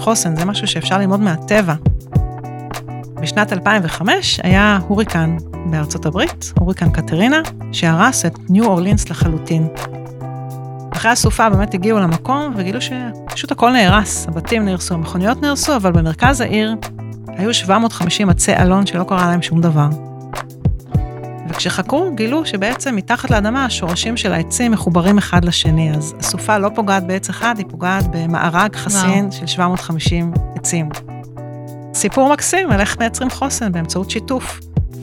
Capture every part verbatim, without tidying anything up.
חוסן, זה משהו שאפשר ללמוד מהטבע. בשנת אלפיים וחמש היה הוריקן בארצות הברית, הוריקן קטרינה, שהרס את ניו אורלינס לחלוטין. אחרי הסופה באמת הגיעו למקום וגילו שפשוט הכל נהרס, הבתים נהרסו, המכוניות נהרסו, אבל במרכז העיר היו שבע מאות וחמישים עצי אלון שלא קרה להם שום דבר. וכשחקרו גילו שבעצם מתחת לאדמה השורשים של העצים מחוברים אחד לשני, אז הסופה לא פוגעת בעץ אחד, היא פוגעת במארג חסין של שבע מאות וחמישים עצים. סיפור מקסים על איך מייצרים חוסן באמצעות שיתוף.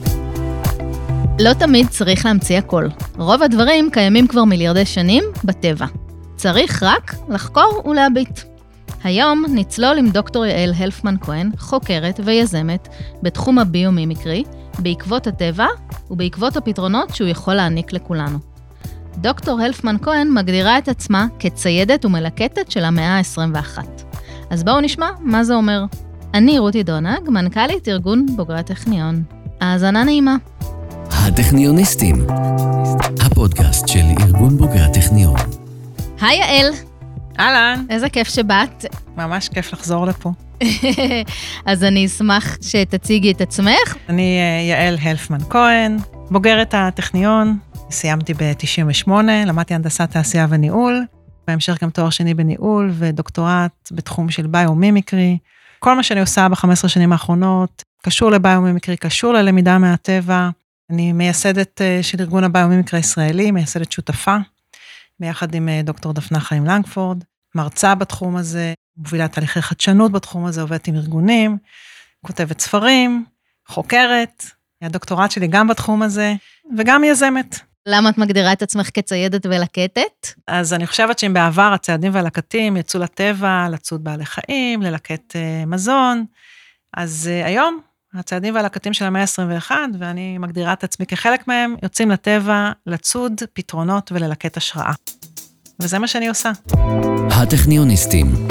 לא תמיד צריך להמציא הכל. רוב הדברים קיימים כבר מיליארדי שנים בטבע. צריך רק לחקור ולהביט. היום נצלול עם דוקטור יעל הלפמן כהן, חוקרת ויזמת בתחום הביומימיקרי, בעקבות הטבע ובעקבות הפתרונות שהוא יכול להעניק לכולנו. דוקטור הלפמן כהן מגדירה את עצמה כציידת ומלקטת של המאה ה-עשרים ואחת. אז בואו נשמע מה זה אומר. אני רותי דונג, מנכ"לית ארגון בוגרי הטכניון. האזנה נעימה. הטכניוניסטים, הפודקאסט של ארגון בוגרי הטכניון. היי יעל. אהלן. איזה כיף שבאת. ממש כיף לחזור לפה. אז אני אשמח שתציגי את עצמך. אני יעל הלפמן כהן, בוגרת הטכניון, סיימתי ב-תשעים ושמונה, למדתי הנדסת תעשייה וניהול, בהמשך גם תואר שני בניהול ודוקטורט בתחום של ביומימיקרי. כל מה שאני עושה ב-חמש עשרה שנים האחרונות, קשור לביומימיקרי, קשור ללמידה מהטבע. אני מייסדת של ארגון הביומימיקרי הישראלי, מייסדת שותפה, ביחד עם דוקטור דפנה חיים לנגפורד, מרצה בתחום הזה, מובילה תהליכי חדשנות בתחום הזה, עובדת עם ארגונים, כותבת ספרים, חוקרת, הדוקטורט שלי גם בתחום הזה, וגם יזמת. למה את מגדירה את עצמך כציידת ולקטת? אז אני חושבת שאם בעבר הציידים והלקטים יצאו לטבע, לצוד בעלי חיים, ללקט uh, מזון, אז uh, היום הציידים והלקטים של המאה ה-עשרים ואחת, ואני מגדירה את עצמי כחלק מהם, יוצאים לטבע, לצוד פתרונות וללקט השראה. וזה מה שאני עושה. הטכניוניסטים.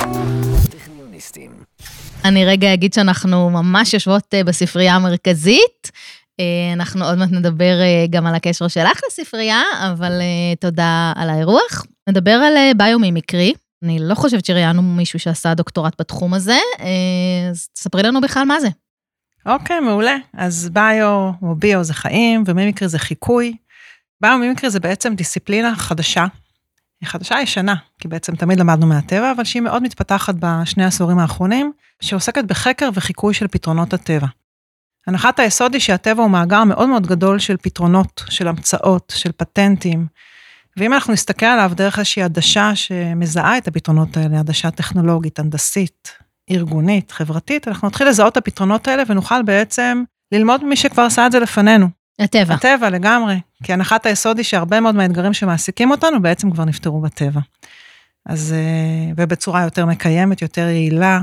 אני רגע אגיד שאנחנו ממש יושבות בספרייה המרכזית, אנחנו עוד מעט נדבר גם על הקשר שלך לספרייה, אבל תודה על האירוח. נדבר על ביומימיקרי, אני לא חושבת שראיינו מישהו שעשה דוקטורט בתחום הזה, אז תספרי לנו בכלל מה זה. אוקיי, מעולה. אז ביו או ביו זה חיים, ומימיקרי זה חיקוי. ביומימיקרי זה בעצם דיסציפלינה חדשה, היא חדשה ישנה, כי בעצם תמיד למדנו מהטבע, אבל שהיא מאוד מתפתחת בשני העשורים האחרונים, שעוסקת בחקר וחיקוי של פתרונות הטבע. הנחת היסוד היא שהטבע הוא מאגר מאוד מאוד גדול של פתרונות, של המצאות, של פטנטים, ואם אנחנו נסתכל עליו דרך איזושהי עדשה שמזהה את הפתרונות האלה, עדשה טכנולוגית, הנדסית, ארגונית, חברתית, אנחנו נתחיל לזהות את הפתרונות האלה, ונוכל בעצם ללמוד ממי שכבר עשה את זה לפנינו. הטבע. הטבע לגמרי, כי הנחת היסוד היא שהרבה מאוד מהאתגרים שמעסיקים אותנו, בעצם כבר נפתרו בטבע. אז, ובצורה יותר מקיימת, יותר יעילה,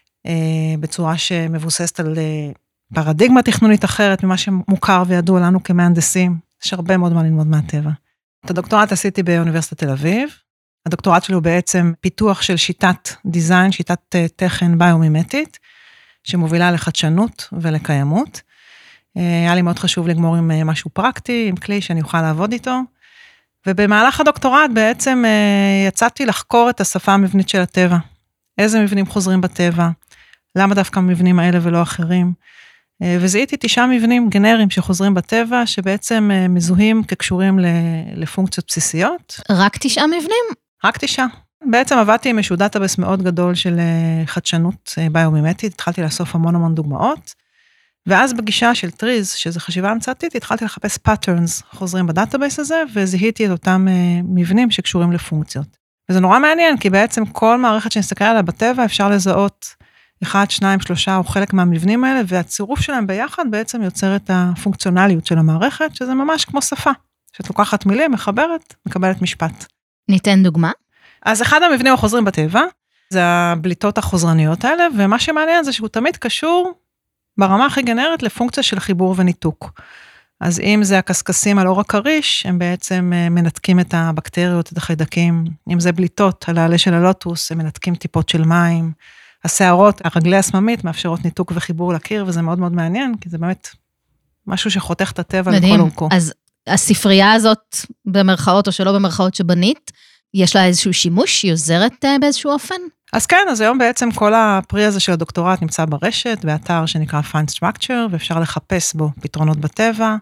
בצורה שמבוססת על פרדיגמה תכנונית אחרת, ממה שמוכר וידוע לנו כמהנדסים, יש הרבה מאוד מה ללמוד מהטבע. את הדוקטורט עשיתי באוניברסיטת תל אביב, הדוקטורט שלו בעצם פיתוח של שיטת דיזיין, שיטת תכן ביומימטית, שמובילה לחדשנות ולקיימות. היה לי מאוד חשוב לגמור עם משהו פרקטי, עם כלי שאני אוכל לעבוד איתו, ובמהלך הדוקטורט בעצם יצאתי לחקור את השפה המבנית של הטבע. איזה מבנים חוזרים בטבע, למה דווקא המבנים האלה ולא אחרים, וזיהיתי תשעה מבנים גנריים שחוזרים בטבע, שבעצם מזוהים כקשורים לפונקציות בסיסיות. רק תשעה מבנים? רק תשעה. בעצם עבדתי עם איזשהו דאטאבייס מאוד גדול של חדשנות ביומימטית, התחלתי לאסוף המון המון דוגמאות, ואז בגישה של טריז, שזו חשיבה המצאתית, התחלתי לחפש patterns חוזרים בדאטאבייס הזה, וזיהיתי את אותם מבנים שקשורים לפונקציות. וזה נורא מעניין, כי בעצם כל מערכת שנסתכל עליה בטבע, אפשר לזהות אחד, שניים, שלושה, או חלק מהמבנים האלה, והצירוף שלהם ביחד בעצם יוצר את הפונקציונליות של המערכת, שזה ממש כמו שפה, שאת לוקחת מילים, מחברת, מקבלת משפט. ניתן דוגמה? אז אחד המבנים החוזרים בטבע, זה הבליטות החוזרניות האלה, ומה שמעניין זה שהוא תמיד קשור ברמה הכי גנרית לפונקציה של חיבור וניתוק. אז אם זה הקסקסים על אור הכריש, הם בעצם מנתקים את הבקטריות, את החיידקים. אם זה בליטות על העלה של הלוטוס, הם מנתקים טיפות של מים. השערות, הרגלי הסממית, מאפשרות ניתוק וחיבור לקיר, וזה מאוד מאוד מעניין, כי זה באמת משהו שחותך את הטבע לכל אורכו. אז הספרייה הזאת, במרכאות או שלא במרכאות שבנית, יש לה איזשהו שימוש, היא עוזרת באיזשהו אופן? אז כן, אז היום בעצם כל הפרי הזה של הדוקטורט נמצא ברשת, באתר שנקרא Find Structure, ואפשר לחפש בו פתרונות בטבע,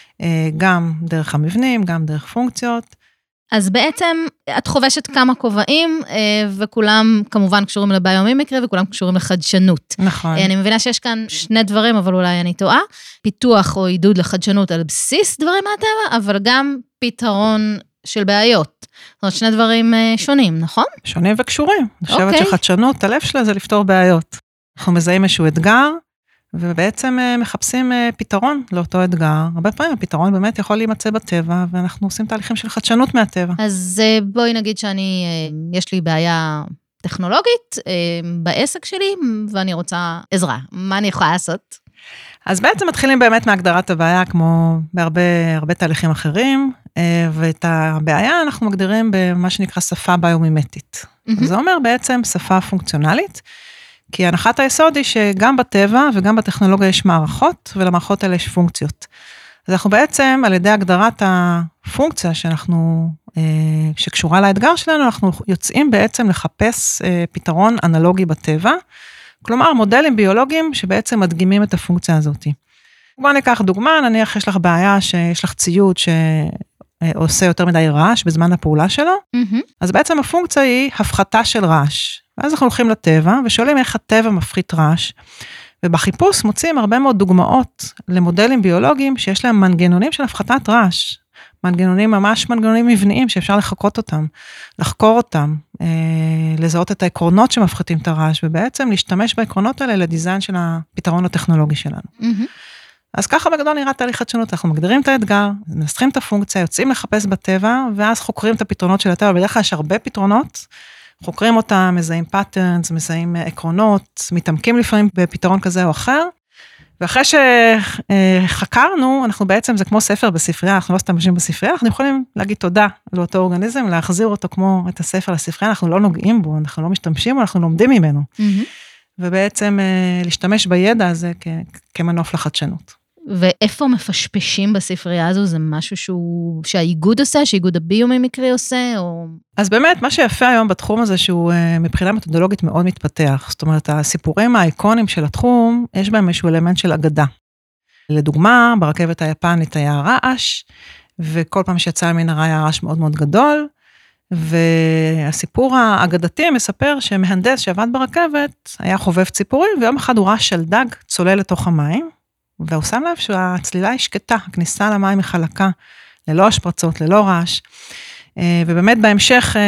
גם דרך המבנים, גם דרך פונקציות. אז בעצם את חובשת כמה כובעים, וכולם כמובן קשורים לביומימיקרי, וכולם קשורים לחדשנות. נכון. אני מבינה שיש כאן שני דברים, אבל אולי אני טועה, פיתוח או עידוד לחדשנות על בסיס דברים מהטבע, אבל גם פתרון של בעיות. זאת אומרת, שני דברים שונים, נכון? שונים וקשורים. אני חושבת אוקיי. שחדשנות, הלב שלה זה לפתור בעיות. אנחנו מזהים איזשהו אתגר, ובעצם מחפשים פתרון לאותו אתגר. הרבה פעמים הפתרון באמת יכול להימצא בטבע, ואנחנו עושים תהליכים של חדשנות מהטבע. אז בואי נגיד שאני, יש לי בעיה טכנולוגית בעסק שלי, ואני רוצה עזרה. מה אני יכולה לעשות? אז בעצם מתחילים באמת מהגדרת הבעיה, כמו בהרבה הרבה תהליכים אחרים, ואת הבעיה אנחנו מגדירים במה שנקרא שפה ביומימטית. Mm-hmm. זה אומר בעצם שפה פונקציונלית, כי הנחת היסוד היא שגם בטבע וגם בטכנולוגיה יש מערכות, ולמערכות האלה יש פונקציות. אז אנחנו בעצם, על ידי הגדרת הפונקציה שאנחנו, שקשורה לאתגר שלנו, אנחנו יוצאים בעצם לחפש פתרון אנלוגי בטבע, כלומר מודלים ביולוגיים שבעצם מדגימים את הפונקציה הזאת. בואו ניקח דוגמה, נניח יש לך בעיה שיש לך ציוד שעושה יותר מדי רעש בזמן הפעולה שלו, mm-hmm. אז בעצם הפונקציה היא הפחתה של רעש. ואז אנחנו הולכים לטבע ושואלים איך הטבע מפחית רעש, ובחיפוש מוצאים הרבה מאוד דוגמאות למודלים ביולוגיים שיש להם מנגנונים של הפחתת רעש, מנגנונים ממש מנגנונים מבניים שאפשר לחקות אותם, לחקור אותם, אה, לזהות את העקרונות שמפחיתים את הרעש, ובעצם להשתמש בעקרונות האלה לדיזיין של הפתרון הטכנולוגי שלנו. Mm-hmm. אז ככה בגדול נראה תהליך חדשנות, אנחנו מגדירים את האתגר, מנסחים את הפונקציה, יוצאים לחפש בטבע, ואז חוקרים את הפתרונות של הטבע, בדרך כלל יש הרבה פתרונות, חוקרים אותם, מזהים פאטרנס, מזהים עקרונות, מתעמקים לפעמים בפתרון כזה או אחר, ואחרי שחקרנו, אנחנו בעצם, זה כמו ספר בספרייה, אנחנו לא סתם משתמשים בספרייה, אנחנו יכולים להגיד תודה לאותו אורגניזם, להחזיר אותו כמו את הספר לספרייה, אנחנו לא נוגעים בו, אנחנו לא משתמשים, אנחנו לומדים ממנו. Mm-hmm. ובעצם להשתמש בידע הזה כמנוף לחדשנות. ואיפה מפשפשים בספרייה הזו? זה משהו שהוא, שהאיגוד עושה, שאיגוד הביומימיקרי עושה, או... אז באמת, מה שיפה היום בתחום הזה, שהוא מבחינה מתודולוגית מאוד מתפתח, זאת אומרת, הסיפורים האיקונים של התחום, יש בהם איזשהו אלמנט של אגדה. לדוגמה, ברכבת היפנית היה רעש, וכל פעם שיצא למנהרה היה רעש מאוד מאוד גדול, והסיפור האגדתי מספר שמהנדס שעבד ברכבת, היה חובב ציפורים, ויום אחד הוא ראה שלדג צולל לתוך המים, והוא שם לב שהצלילה היא שקטה, הכניסה למים היא חלקה, ללא השפרצות, ללא רעש, ובאמת בהמשך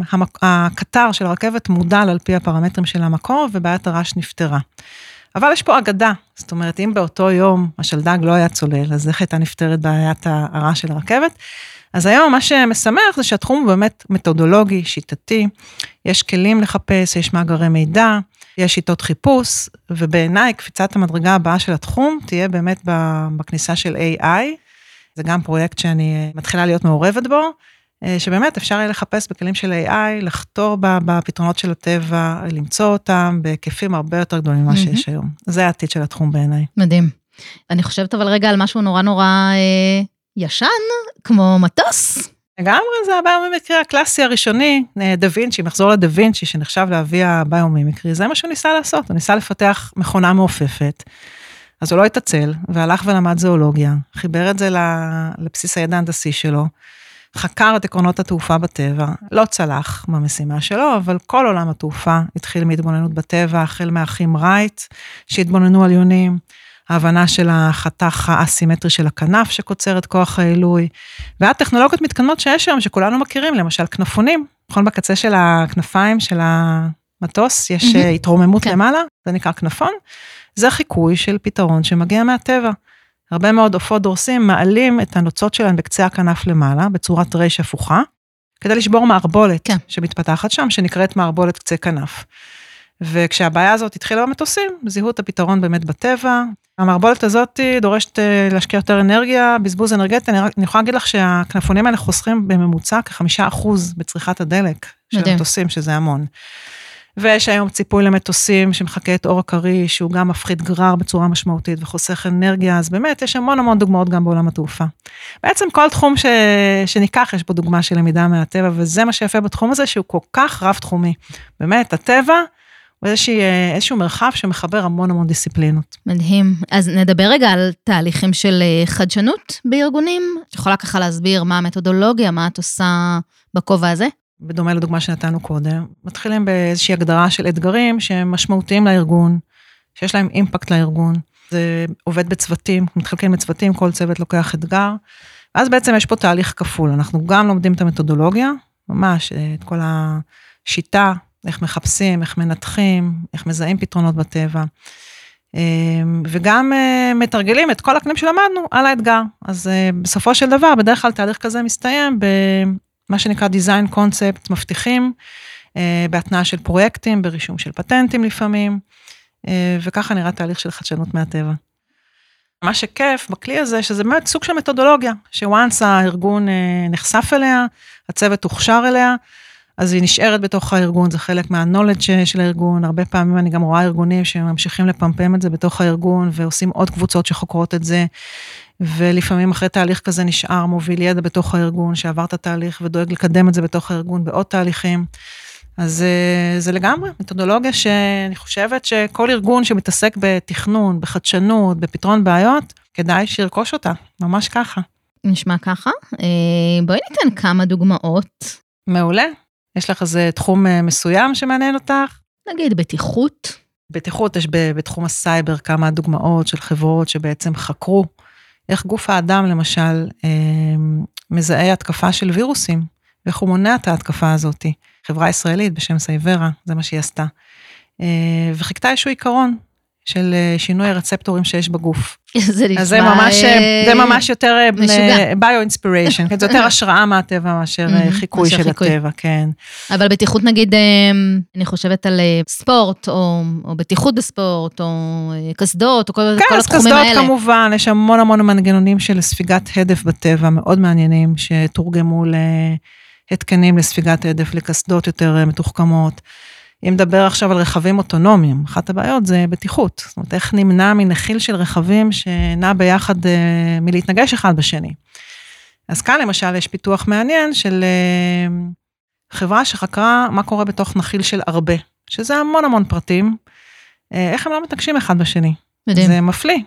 הקטר של הרכבת מודל על פי הפרמטרים של המקור, ובעיית הרעש נפטרה. אבל יש פה אגדה, זאת אומרת, אם באותו יום השלדג לא היה צולל, אז איך הייתה נפטרת בעיית הרעש של הרכבת? אז היום מה שמשמח זה שהתחום הוא באמת מתודולוגי, שיטתי, יש כלים לחפש, יש מאגרי מידע, יש שיטות חיפוש, ובעיניי קפיצת המדרגה הבאה של התחום תהיה באמת בכניסה של איי איי, זה גם פרויקט שאני מתחילה להיות מעורבת בו, שבאמת אפשר יהיה לחפש בכלים של איי איי, לחתור בפתרונות של הטבע, למצוא אותם בהיקפים הרבה יותר גדולים ממה שיש היום. זה העתיד של התחום בעיניי. מדהים. אני חושבת אבל רגע על משהו נורא נורא אה, ישן, כמו מטוס. לגמרי, זה הביומימיקרי הקלאסי הראשוני, דה וינצ'י, מחזור לדה וינצ'י, שנחשב להביא הביומימיקרי, זה מה שהוא ניסה לעשות, הוא ניסה לפתח מכונה מעופפת, אז הוא לא התעצל, והלך ולמד זואולוגיה, חיבר את זה לבסיס הידע ההנדסי שלו, חקר את עקרונות התעופה בטבע, לא צלח במשימה שלו, אבל כל עולם התעופה התחיל מהתבוננות בטבע, החל מהאחים רייט, שהתבוננו על יונים, ההבנה של החתך האסימטרי של הכנף, שקוצר את כוח העילוי, והטכנולוגיות מתקדמות שיש היום, שכולנו מכירים, למשל כנפונים, נכון בקצה של הכנפיים של המטוס, יש mm-hmm. התרוממות כן. למעלה, זה נקרא כנפון, זה חיקוי של פתרון שמגיע מהטבע. הרבה מאוד עופות דורסים מעלים את הנוצות שלהם בקצה הכנף למעלה, בצורת רייש הפוכה, כדי לשבור מערבולת כן. שמתפתחת שם, שנקראת מערבולת קצה כנף. וכשהבעיה הזאת התחילה במטוסים, זיהו את הפתרון באמת בטבע. המערבולת הזאת דורשת להשקיע יותר אנרגיה, בזבוז אנרגטי. אני, אני יכולה להגיד לך שהכנפונים האלה חוסכים בממוצע כחמישה אחוז בצריכת הדלק של המטוסים, שזה המון. ויש היום ציפוי למטוסים שמחכה את אור הקרי, שהוא גם מפחית גרר בצורה משמעותית וחוסך אנרגיה, אז באמת יש המון המון דוגמאות גם בעולם התעופה. בעצם כל תחום ש... שניקח, יש בו דוגמה של למידה מהטבע, וזה מה שיפה בתחום הזה, שהוא כל כך רב תחומי. באמת, הטבע הוא איזשהו, איזשהו מרחב שמחבר המון המון דיסציפלינות. מדהים. אז נדבר רגע על תהליכים של חדשנות בארגונים. את יכולה ככה להסביר מה המתודולוגיה, מה את עושה בכובע הזה? בדומה לדוגמה שנתנו קודם, מתחילים באיזושהי הגדרה של אתגרים שהם משמעותיים לארגון, שיש להם אימפקט לארגון. זה עובד בצוותים, מתחלקים בצוותים, כל צוות לוקח אתגר, ואז בעצם יש פה תהליך כפול. אנחנו גם לומדים את המתודולוגיה, ממש את כל השיטה, איך מחפשים, איך מנתחים, איך מזהים פתרונות בטבע, וגם מתרגלים את כל הכלים שלמדנו על האתגר. אז בסופו של דבר, בדרך כלל תהליך כזה מסתיים במה שנקרא design concept, מבטיחים, בהתנאה של פרויקטים, ברישום של פטנטים לפעמים, וככה נראה תהליך של חדשנות מהטבע. מה שכיף בכלי הזה, שזה באמת סוג של מתודולוגיה, שוואנס הארגון נחשף אליה, הצוות הוכשר אליה, אז היא נשארת בתוך הארגון, זה חלק מה-knowledge של הארגון, הרבה פעמים אני גם רואה ארגונים שממשיכים לפמפם את זה בתוך הארגון, ועושים עוד קבוצות שחוקרות את זה, ולפעמים אחרי תהליך כזה נשאר מוביל ידע בתוך הארגון, שעבר את התהליך ודואג לקדם את זה בתוך הארגון בעוד תהליכים, אז זה לגמרי מתודולוגיה שאני חושבת שכל ארגון שמתעסק בתכנון, בחדשנות, בפתרון בעיות, כדאי שירכוש אותה, ממש ככה. נשמע ככה, בואי ניתן כמה דוגמאות. מעולה. יש לך איזה תחום מסוים שמעניין אותך? נגיד בטיחות. בטיחות יש בתחום הסייבר כמה דוגמאות של חברות שבעצם חקרו איך גוף האדם למשל מזהה התקפה של וירוסים, ואיך הוא מונע את ההתקפה הזאת. חברה ישראלית בשם סייברה, זה מה שהיא עשתה. וחיכתה איזשהו עיקרון של שינוי הרצפטורים שיש בגוף. זה נשמע... אז זה ממש, זה ממש יותר ביו-אינספיריישן, זה יותר השראה מהטבע מאשר חיקוי של הטבע, כן. אבל בטיחות נגיד, אני חושבת על ספורט, או בטיחות בספורט, או קסדות, או כל התחומים האלה. כן, קסדות כמובן, יש המון המון מנגנונים של ספיגת הדף בטבע, מאוד מעניינים, שתורגמו להתקנים לספיגת הדף, לקסדות יותר מתוחכמות. אם נדבר עכשיו על רכבים אוטונומיים, אחת הבעיות זה בטיחות, זאת אומרת, איך נמנע מנחיל של רכבים שנע ביחד מלהתנגש אחד בשני. אז כאן למשל יש פיתוח מעניין של חברה שחקרה מה קורה בתוך נחיל של הרבה, שזה המון המון פרטים, איך הם לא מתנגשים אחד בשני. מדהים. זה מפליא.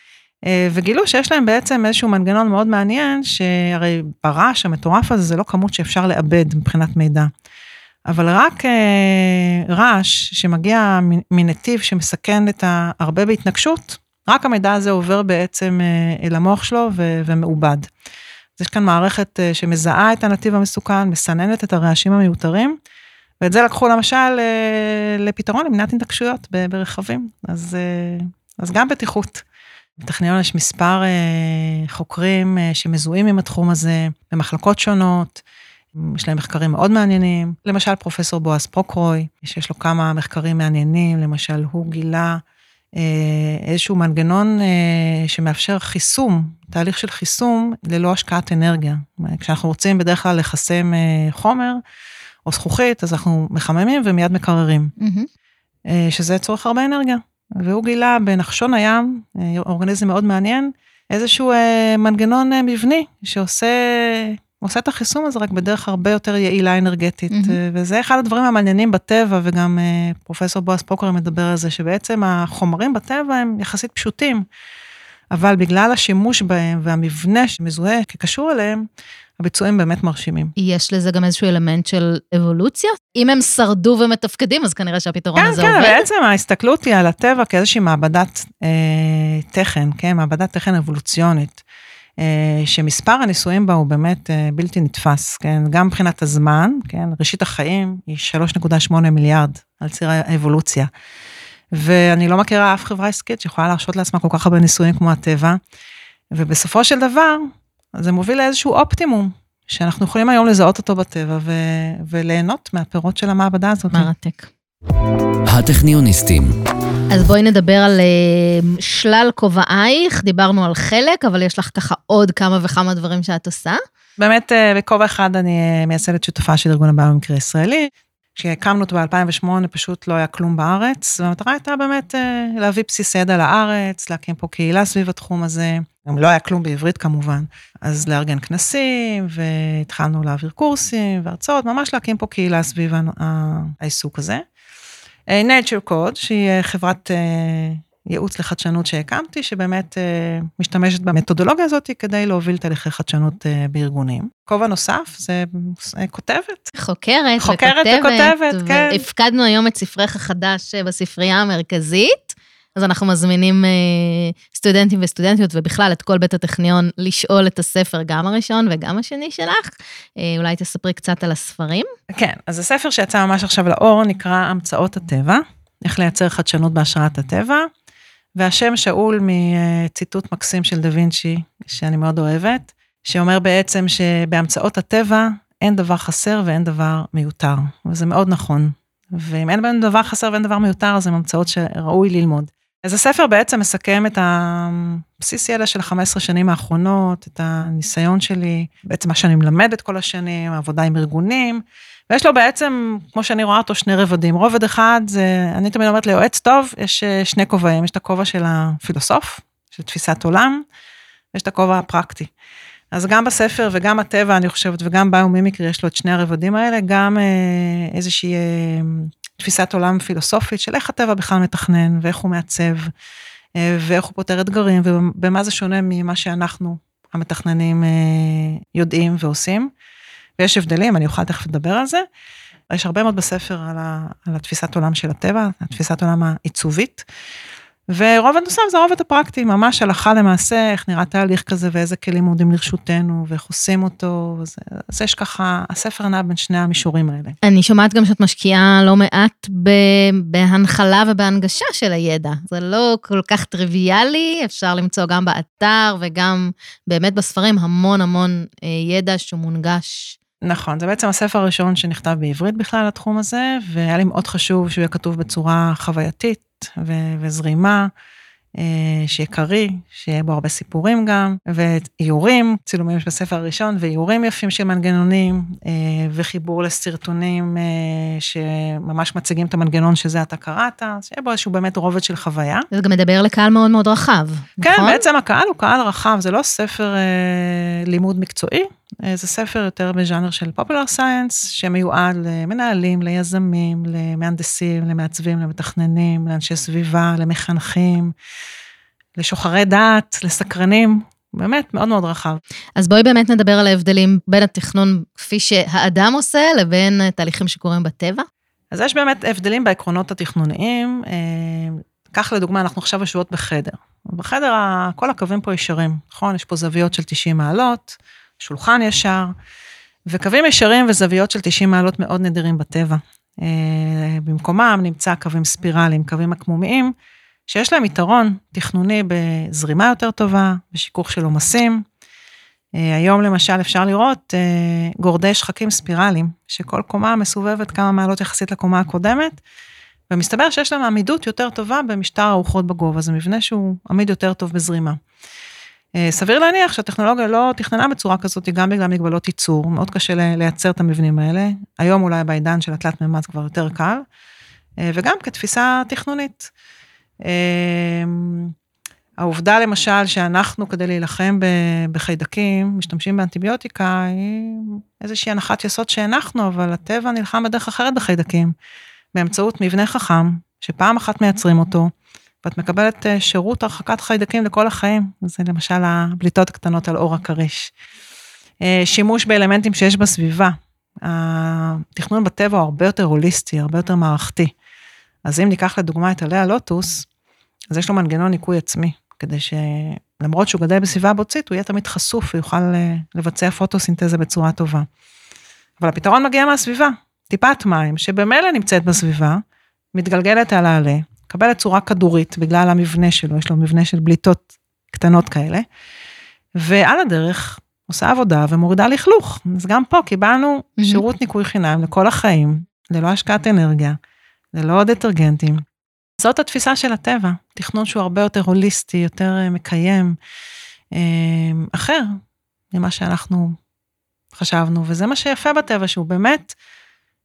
וגילו שיש להם בעצם איזשהו מנגנון מאוד מעניין, שהרי ברעש המטורף הזה זה לא כמות שאפשר לאבד מבחינת מידע. אבל רק אה, רעש שמגיע מנתיב שמסכן את הרבה בהתנגשות, רק המידע הזה עובר בעצם אה, אל המוח שלו ו- ומעובד. אז יש כאן מערכת אה, שמזהה את הנתיב המסוכן, מסננת את הרעשים המיותרים, ואת זה לקחו למשל אה, לפתרון למניעת התנגשויות ב- ברכבים. אז, אה, אז גם בטיחות. בטכניון יש מספר אה, חוקרים אה, שמזוהים עם התחום הזה, במחלקות שונות, יש להם מחקרים מאוד מעניינים, למשל פרופסור בועז פרוקרוי, שיש לו כמה מחקרים מעניינים, למשל הוא גילה אה, איזשהו מנגנון אה, שמאפשר חיסום, תהליך של חיסום ללא השקעת אנרגיה. כשאנחנו רוצים בדרך כלל לחסם אה, חומר או זכוכית, אז אנחנו מחממים ומיד מקררים, mm-hmm. אה, שזה צורך הרבה אנרגיה. והוא גילה בנחשון הים, אה, אורגניזם מאוד מעניין, איזשהו אה, מנגנון אה, מבני שעושה... עושה את החיסום הזה רק בדרך הרבה יותר יעילה אנרגטית, mm-hmm. וזה אחד הדברים המעניינים בטבע, וגם uh, פרופסור בועז פרוקרוי מדבר על זה, שבעצם החומרים בטבע הם יחסית פשוטים, אבל בגלל השימוש בהם, והמבנה שמזוהה כקשור אליהם, הביצועים באמת מרשימים. יש לזה גם איזשהו אלמנט של אבולוציה? אם הם שרדו ומתפקדים, אז כנראה שהפתרון כן, הזה כן, עובד. כן, בעצם ההסתכלות היא על הטבע כאיזושהי מעבדת אה, תכן, כן, מעבדת תכן אבולוציונית. שמספר הניסויים בה הוא באמת בלתי נתפס, כן? גם מבחינת הזמן, כן? ראשית החיים היא שלוש נקודה שמונה מיליארד על ציר האבולוציה, ואני לא מכירה אף חברה עסקית שיכולה להרשות לעצמה כל כך הרבה ניסויים כמו הטבע, ובסופו של דבר, זה מוביל לאיזשהו אופטימום, שאנחנו יכולים היום לזהות אותו בטבע, ו- וליהנות מהפירות של המעבדה הזאת. מרתק. הטכניוניסטים. אז בואי נדבר על שלל כובעייך, דיברנו על חלק, אבל יש לך ככה עוד כמה וכמה דברים שאת עושה. באמת, בכובע אחד אני מייסדת שותפה של ארגון הביומקרי הישראלי, כשהקמנו אותו ב-אלפיים ושמונה פשוט לא היה כלום בארץ, והמטרה הייתה באמת להביא בסיס ידע לארץ, להקים פה קהילה סביב התחום הזה, גם לא היה כלום בעברית כמובן, אז לארגן כנסים, והתחלנו להעביר קורסים והרצאות, ממש להקים פה קהילה סביב העיסוק הזה. Nature Code, שהיא חברת ייעוץ לחדשנות שהקמתי, שבאמת משתמשת במתודולוגיה הזאת כדי להוביל תהליכי חדשנות בארגונים. כובע נוסף, זה כותבת. חוקרת, חוקרת וכותבת, כן. והפקדנו היום את ספרך החדש בספרייה המרכזית, אז אנחנו מזמינים סטודנטים וסטודנטיות, ובכלל את כל בית הטכניון, לשאול את הספר, גם הראשון וגם השני שלך. אולי תספרי קצת על הספרים. כן, אז הספר שיצא ממש עכשיו לאור, נקרא המצאות הטבע, איך לייצר חדשנות בהשראת הטבע, והשם שאול מציטוט מקסים של דה וינצ'י, שאני מאוד אוהבת, שאומר בעצם שבהמצאות הטבע, אין דבר חסר ואין דבר מיותר, וזה מאוד נכון. ואם אין בהם דבר חסר ואין דבר מיותר, אז זה המצאות שראוי ללמוד. אז הספר בעצם מסכם את הבסיס ידע של חמש עשרה שנים האחרונות, את הניסיון שלי, בעצם מה שאני מלמדת כל השנים, העבודה עם ארגונים, ויש לו בעצם, כמו שאני רואה אותו, שני רבדים. רובד אחד, זה, אני תמיד אומרת ליועץ טוב, יש שני כובעים, יש את הכובע של הפילוסוף, של תפיסת עולם, ויש את הכובע הפרקטי. אז גם בספר וגם הטבע, אני חושבת, וגם ביומימיקרי, יש לו את שני הרבדים האלה, גם אה, איזושהי אה, תפיסת עולם פילוסופית, של איך הטבע בכלל מתכנן, ואיך הוא מעצב, אה, ואיך הוא פותר אתגרים, ובמה זה שונה ממה שאנחנו, המתכננים, אה, יודעים ועושים. ויש הבדלים, אני אוכל תכף לדבר על זה. יש הרבה מאוד בספר על, ה, על התפיסת עולם של הטבע, התפיסת עולם העיצובית, ורובד נוסף זה הרובד הפרקטי, ממש הלכה למעשה, איך נראה תהליך כזה, ואיזה כלים עומדים לרשותנו, ואיך עושים אותו, אז, אז יש ככה, הספר נע בין שני המישורים האלה. אני שומעת גם שאת משקיעה לא מעט בהנחלה ובהנגשה של הידע, זה לא כל כך טריוויאלי, אפשר למצוא גם באתר, וגם באמת בספרים המון המון ידע שהוא מונגש. נכון, זה בעצם הספר הראשון שנכתב בעברית בכלל לתחום הזה, והיה לי מאוד חשוב שהוא יהיה כתוב בצורה חווייתית ו- וזרימה, שיהיה קרי, שיהיה בו הרבה סיפורים גם, ואיורים, צילומים בספר הראשון, ואיורים יפים של מנגנונים, וחיבור לסרטונים שממש מציגים את המנגנון שזה אתה קראת, שיהיה בו איזשהו באמת רובד של חוויה. זה גם מדבר לקהל מאוד מאוד רחב, כן, נכון? בעצם הקהל הוא קהל רחב, זה לא ספר לימוד מקצועי, זה ספר יותר בז'אנר של Popular Science, שמיועד למנהלים, ליזמים, למהנדסים, למעצבים, למתכננים, לאנשי סביבה, למחנכים, לשוחרי דעת, לסקרנים, באמת מאוד מאוד רחב. אז בואי באמת נדבר על ההבדלים בין התכנון כפי שהאדם עושה, לבין תהליכים שקורים בטבע. אז יש באמת הבדלים בעקרונות התכנוניים, כך לדוגמה, אנחנו עכשיו ישובות בחדר. בחדר כל הקווים פה ישרים, נכון? יש פה זוויות של תשעים מעלות, שולחן ישר, וקווים ישרים וזוויות של תשעים מעלות מאוד נדירים בטבע. במקומם נמצא קווים ספירליים, קווים עקמומיים, שיש להם יתרון תכנוני בזרימה יותר טובה, בשיכוך של עומסים. היום למשל אפשר לראות גורדי שחקים ספירליים, שכל קומה מסובבת כמה מעלות יחסית לקומה הקודמת, ומסתבר שיש להם עמידות יותר טובה במשטר הרוחות בגובה, זה מבנה שהוא עמיד יותר טוב בזרימה. סביר להניח שהטכנולוגיה לא תכננה בצורה כזאת, גם בגלל מגבלות ייצור, מאוד קשה לייצר את המבנים האלה, היום אולי בעידן של התלת ממד כבר יותר קל, וגם כתפיסה תכנונית. העובדה למשל שאנחנו כדי להילחם בחיידקים, משתמשים באנטיביוטיקה, היא איזושהי הנחת יסוד שהנחנו, אבל הטבע נלחם בדרך אחרת בחיידקים, באמצעות מבנה חכם, שפעם אחת מייצרים אותו, ואת מקבלת שירות הרחקת חיידקים לכל החיים, זה למשל הבליטות הקטנות על אור הקריש. שימוש באלמנטים שיש בסביבה, התכנון בטבע הוא הרבה יותר הוליסטי, הרבה יותר מערכתי. אז אם ניקח לדוגמה את עלי הלוטוס, אז יש לו מנגנון ניקוי עצמי, כדי שלמרות שהוא גדל בסביבה בוצית, הוא יהיה תמיד חשוף, ויוכל לבצע פוטוסינתזה בצורה טובה. אבל הפתרון מגיע מהסביבה, טיפת מים, שבמילא נמצאת בסביבה, מתגלגלת על העלה, מקבלת צורה כדורית, בגלל המבנה שלו, יש לו מבנה של בליטות קטנות כאלה, ועל הדרך עושה עבודה ומורידה לכלוך. אז גם פה קיבלנו mm-hmm. שירות ניקוי חינם לכל החיים, ללא השקעת אנרגיה, ללא דטרגנטים. זאת התפיסה של הטבע, תכנון שהוא הרבה יותר הוליסטי, יותר מקיים, אחר ממה שאנחנו חשבנו, וזה מה שיפה בטבע, שהוא באמת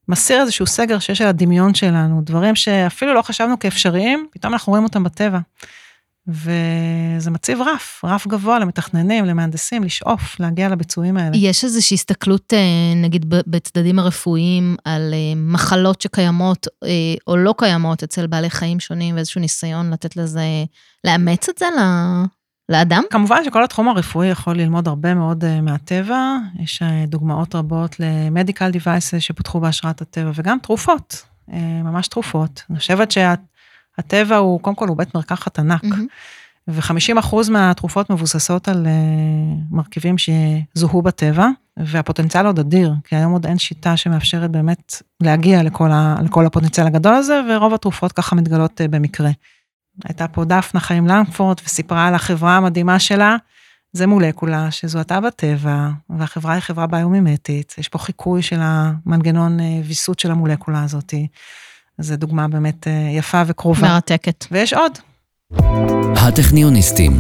מסיר איזשהו סגר שיש על הדמיון שלנו, דברים שאפילו לא חשבנו כאפשריים, פתאום אנחנו רואים אותם בטבע. וזה מציב רף, רף גבוה למתכננים, למהנדסים, לשאוף, להגיע לביצועים האלה. יש איזושהי הסתכלות, נגיד, בצדדים הרפואיים, על מחלות שקיימות או לא קיימות אצל בעלי חיים שונים, ואיזשהו ניסיון לתת לזה, לאמץ את זה לאדם? כמובן שכל התחום הרפואי יכול ללמוד הרבה מאוד מהטבע, יש דוגמאות רבות למדיקל דיווייסס שפותחו בהשראת הטבע, וגם תרופות, ממש תרופות. אני חושבת שהטבע הוא, קודם כל, הוא בית מרקחת ענק, ו-חמישים אחוז מהתרופות מבוססות על מרכיבים שזוהו בטבע, והפוטנציאל עוד אדיר, כי היום עוד אין שיטה שמאפשרת באמת להגיע לכל, ה, לכל הפוטנציאל הגדול הזה, ורוב התרופות ככה מתגלות במקרה. הייתה פה דפנה חיים לנגפורט, וסיפרה על החברה המדהימה שלה, זה מולקולה שזוהתה בטבע, והחברה היא חברה ביומימטית, יש פה חיקוי של המנגנון ויסות של המולקולה הזאת, זו דוגמה באמת יפה וקרובה. מרתקת. ויש עוד. הטכניוניסטים.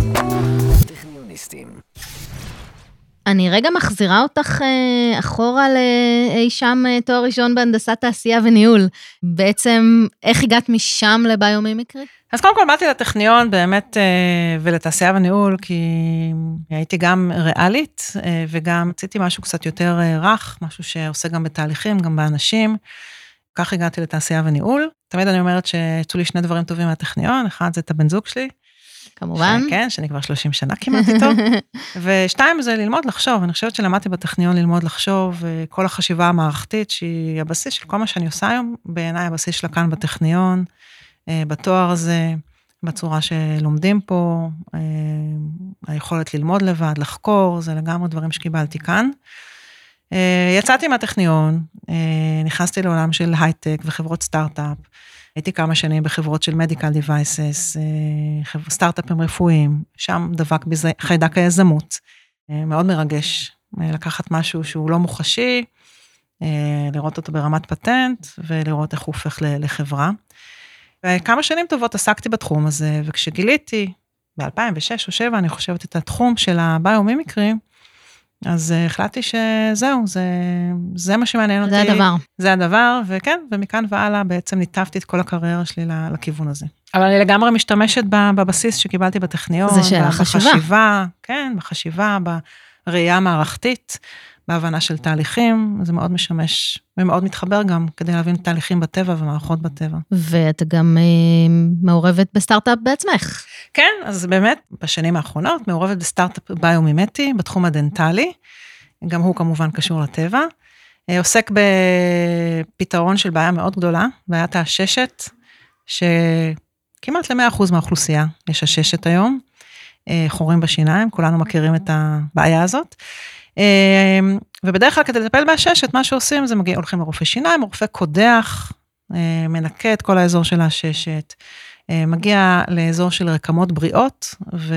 אני רגע מחזירה אותך אחורה לאי שם תואר ראשון בהנדסת תעשייה וניהול. בעצם, איך הגעת משם לביומימיקרי? אז קודם כל באתי לטכניון באמת ולתעשייה וניהול, כי הייתי גם ריאלית, וגם עשיתי משהו קצת יותר רך, משהו שעושה גם בתהליכים, גם באנשים. כך הגעתי לתעשייה וניהול. תמיד אני אומרת שיצאו לי שני דברים טובים מהטכניון, אחד זה את הבן זוג שלי, כמובן. כן, שאני כבר שלושים שנה כמעט איתו. ושתיים זה ללמוד לחשוב, אני חושבת שלמדתי בטכניון ללמוד לחשוב, כל החשיבה המערכתית, שהיא הבסיס של כל מה שאני עושה היום, בעיניי הבסיס שלה כאן בטכניון, בתואר הזה, בצורה שלומדים פה, היכולת ללמוד לבד, לחקור, זה לגמרי דברים שקיבלתי כאן. יצאתי מהטכניון, נכנסתי לעולם של הייטק וחברות סטארט-אפ, הייתי כמה שנים בחברות של מדיקל דיווייסס, סטארט-אפים רפואיים, שם דבק בזה חיידק היזמות, מאוד מרגש, לקחת משהו שהוא לא מוחשי, לראות אותו ברמת פטנט, ולראות איך הוא הופך לחברה. וכמה שנים טובות עסקתי בתחום הזה, וכשגיליתי, ב-אלפיים ושש או אלפיים ושבע, אני חושבת את התחום של הביומימיקרי, אז החלטתי שזהו, זה, זה מה שמעניין אותי. זה הדבר. זה הדבר, וכן, ומכאן והלאה בעצם ניתבתי את כל הקריירה שלי לכיוון הזה. אבל אני לגמרי משתמשת בבסיס שקיבלתי בטכניון. זה של החשיבה. בחשיבה, כן, בחשיבה, בראייה המערכתית, בהבנה של תהליכים, זה מאוד משמש, ומאוד מתחבר גם, כדי להבין תהליכים בטבע ומערכות בטבע. ואת גם אה, מעורבת בסטארט-אפ בעצמך. כן, אז באמת, בשנים האחרונות, מעורבת בסטארט-אפ ביומימטי, בתחום הדנטלי, גם הוא כמובן קשור לטבע, עוסק בפתרון של בעיה מאוד גדולה, בעיית העששת, שכמעט ל-מאה אחוז מהאוכלוסייה יש עששת היום, חורים בשיניים, כולנו מכירים את הבעיה הזאת, ובדרך כלל כדי לטפל בעששת, מה שעושים זה מגיע, הולכים לרופא שיניים, רופא קודח, מנקה את כל האזור של העששת, מגיע לאזור של רקמות בריאות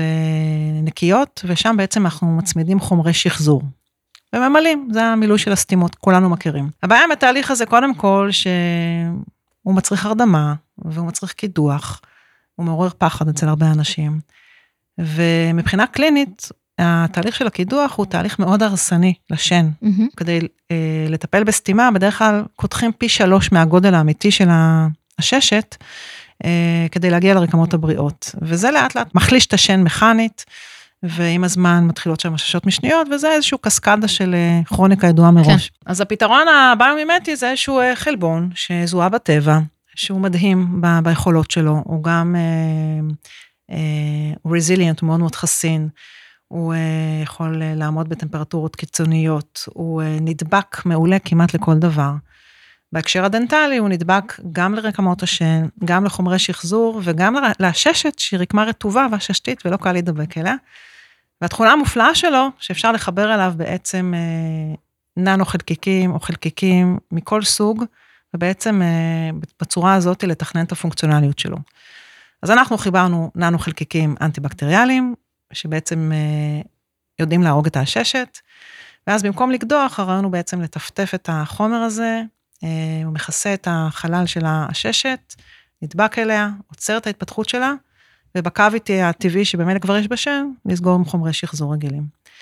ונקיות, ושם בעצם אנחנו מצמידים חומרי שחזור. וממלאים, זה המילוי של הסתימות, כולנו מכירים. הבעיה מהתהליך הזה קודם כל, שהוא מצריך הרדמה, והוא מצריך קידוח, הוא מעורר פחד אצל הרבה אנשים, ומבחינה קלינית, התהליך של הקידוח הוא תהליך מאוד הרסני לשן, mm-hmm. כדי אה, לטפל בסתימה, בדרך כלל קותחים פי שלוש מהגודל האמיתי של העששת, אה, כדי להגיע לרקמות הבריאות, וזה לאט לאט מחליש את השן מכנית, ועם הזמן מתחילות שם עששות משניות, וזה איזשהו קסקדה של כרוניקה ידועה מראש. כן. אז הפתרון הביומימטי זה איזשהו חלבון, שזוהה בטבע, שהוא מדהים ב- ביכולות שלו, הוא גם אה, אה, resilient, הוא מאוד מאוד חסין, הוא יכול לעמוד בטמפרטורות קיצוניות, הוא נדבק מעולה כמעט לכל דבר. בהקשר הדנטלי הוא נדבק גם לרקמות השן, גם לחומרי שחזור, וגם לעששת שהיא רקמה רטובה והששתית ולא קל להידבק אליה. והתכונה המופלאה שלו, שאפשר לחבר אליו בעצם ננו חלקיקים או חלקיקים מכל סוג, ובעצם בצורה הזאת לתכנן את הפונקציונליות שלו. אז אנחנו חיברנו ננו חלקיקים אנטי-בקטריאליים, שבעצם יודעים להרוג את העששת, ואז במקום לקדוח, הרעיון הוא בעצם לטפטף את החומר הזה, הוא מכסה את החלל של העששת, נדבק אליה, עוצר את ההתפתחות שלה, ובקוויטי הטבעי שבאמת כבר יש בשן, לסגור עם חומרי שחזור רגילים.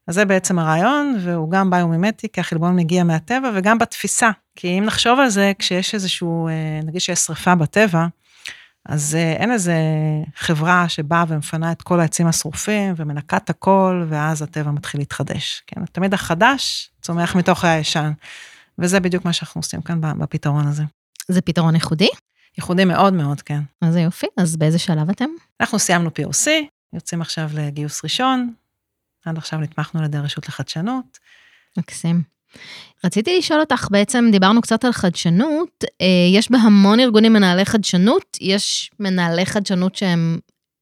אז זה בעצם הרעיון, והוא גם ביומימטי, כי החלבון מגיע מהטבע, וגם בתפיסה. כי אם נחשוב על זה, כשיש איזשהו, נגיד שיש שריפה בטבע, אז אין איזה חברה שבאה ומפנה את כל העצים השרופים, ומנקה את הכל, ואז הטבע מתחיל להתחדש. כן? תמיד החדש צומח מתוך הישן. וזה בדיוק מה שאנחנו עושים כאן בפתרון הזה. זה פתרון ייחודי? ייחודי מאוד מאוד, כן. אז זה יופי, אז באיזה שלב אתם? אנחנו סיימנו פי או סי, יוצאים עכשיו לגיוס ראשון, עד עכשיו נתמכנו על ידי רשות לחדשנות. מקסים. רציתי לשאול אותך, בעצם דיברנו קצת על חדשנות, יש בה המון ארגונים מנהלי חדשנות, יש מנהלי חדשנות שהם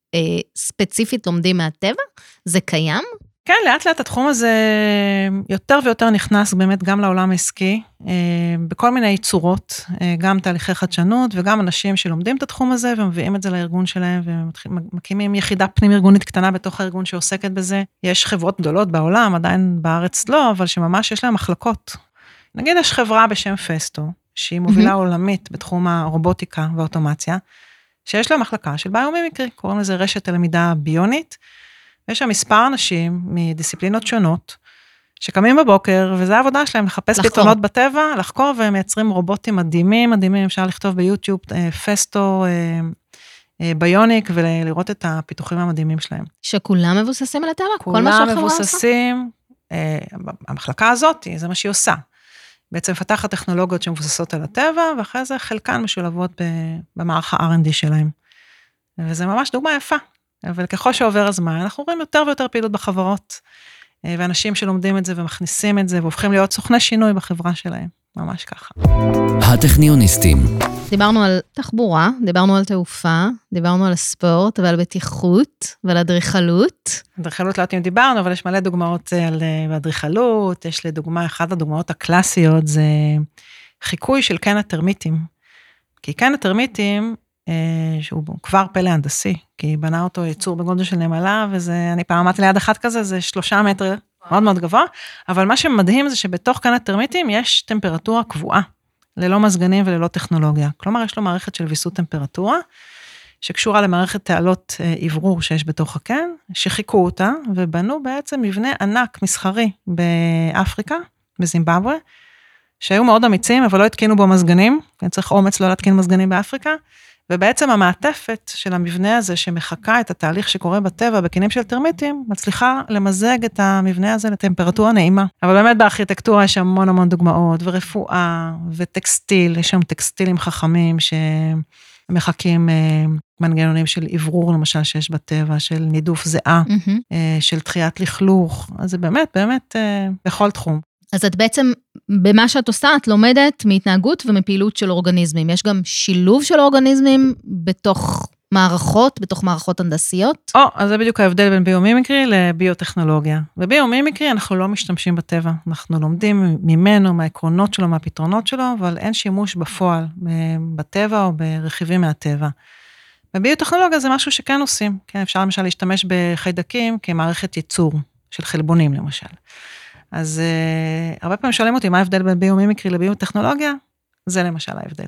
ספציפית לומדים מהטבע, זה קיים? כן, לאט לאט התחום הזה יותר ויותר נכנס באמת גם לעולם העסקי, בכל מיני צורות, גם תהליכי חדשנות וגם אנשים שלומדים את התחום הזה ומביאים את זה לארגון שלהם ומקימים יחידה פנים ארגונית קטנה בתוך הארגון שעוסקת בזה. יש חברות גדולות בעולם, עדיין בארץ לא, אבל שממש יש להם מחלקות. נגיד יש חברה בשם פסטו, שהיא מובילה עולמית בתחום הרובוטיקה והאוטומציה, שיש לה מחלקה של ביומימיקרי, קוראים לזה רשת הלמידה ביונית, יש שם מספר אנשים מדיסציפלינות שונות, שקמים בבוקר, וזו העבודה שלהם, לחפש פתרונות בטבע, לחקור, והם מייצרים רובוטים מדהימים, מדהימים, אפשר לכתוב ביוטיוב, פסטו, ביוניק, ולראות את הפיתוחים המדהימים שלהם. שכולם מבוססים על הטבע? כולם מבוססים, המחלקה הזאת, זה מה שהיא עושה. בעצם פתחת טכנולוגיות שמבוססות על הטבע, ואחרי זה חלקן משולבות במערך ה-אר אנד די שלהם. וזה ממש דוגמה יפה. אבל ככל שעובר הזמן, אנחנו רואים יותר ויותר פעילות בחברות, ואנשים שלומדים את זה ומכניסים את זה, והופכים להיות סוכני שינוי בחברה שלהם, ממש ככה. הטכניוניסטים. דיברנו על תחבורה, דיברנו על תעופה, דיברנו על ספורט, ועל בטיחות, ועל אדריכלות. אדריכלות לא יודעים דיברנו, אבל יש מלא דוגמאות על אדריכלות, יש לדוגמה, אחת הדוגמאות הקלאסיות, זה חיקוי של קן הטרמיטים. כי קן הטרמיטים, שהוא כבר פלא הנדסי, כי בנה אותו ייצור בגודל של נמלה, וזה, אני פעם עמדתי ליד אחת כזה, זה שלושה מטר, מאוד מאוד גבוה, אבל מה שמדהים זה שבתוך קן הטרמיטים יש טמפרטורה קבועה, ללא מזגנים וללא טכנולוגיה. כלומר, יש לו מערכת של ויסות טמפרטורה, שקשורה למערכת תעלות עברור שיש בתוך הקן, שחיכו אותה, ובנו בעצם מבנה ענק מסחרי באפריקה, בזימבבואה, שהיו מאוד אמיצים, אבל לא התקינו בו מזגנים, צריך אומץ לא להתקין מזגנים באפריקה, ובעצם המעטפת של המבנה הזה, שמחכה את התהליך שקורה בטבע, בקינים של טרמיטים, מצליחה למזג את המבנה הזה לטמפרטורה נעימה. אבל באמת בארכיטקטורה יש המון המון דוגמאות, ורפואה, וטקסטיל, יש שם טקסטילים חכמים, שמחכים מנגנונים של עברור, למשל, שיש בטבע, של נידוף זיעה, mm-hmm. של תחיית לכלוך, אז זה באמת, באמת, בכל תחום. אז את בעצם, במה שאת עושה, את לומדת מהתנהגות ומפעילות של אורגניזמים. יש גם שילוב של אורגניזמים בתוך מערכות, בתוך מערכות הנדסיות? או, אז זה בדיוק ההבדל בין ביומימיקרי לביוטכנולוגיה. בביומימיקרי אנחנו לא משתמשים בטבע, אנחנו לומדים ממנו, מהעקרונות שלו, מהפתרונות שלו, אבל אין שימוש בפועל, בטבע או ברכיבים מהטבע. בביוטכנולוגיה זה משהו שכן עושים, כן, אפשר למשל להשתמש בחיידקים כמערכת ייצור של חלבונים למשל. אז uh, הרבה פעמים שואלים אותי, מה ההבדל בין ביומימיקרי לביוטכנולוגיה? זה למשל ההבדל.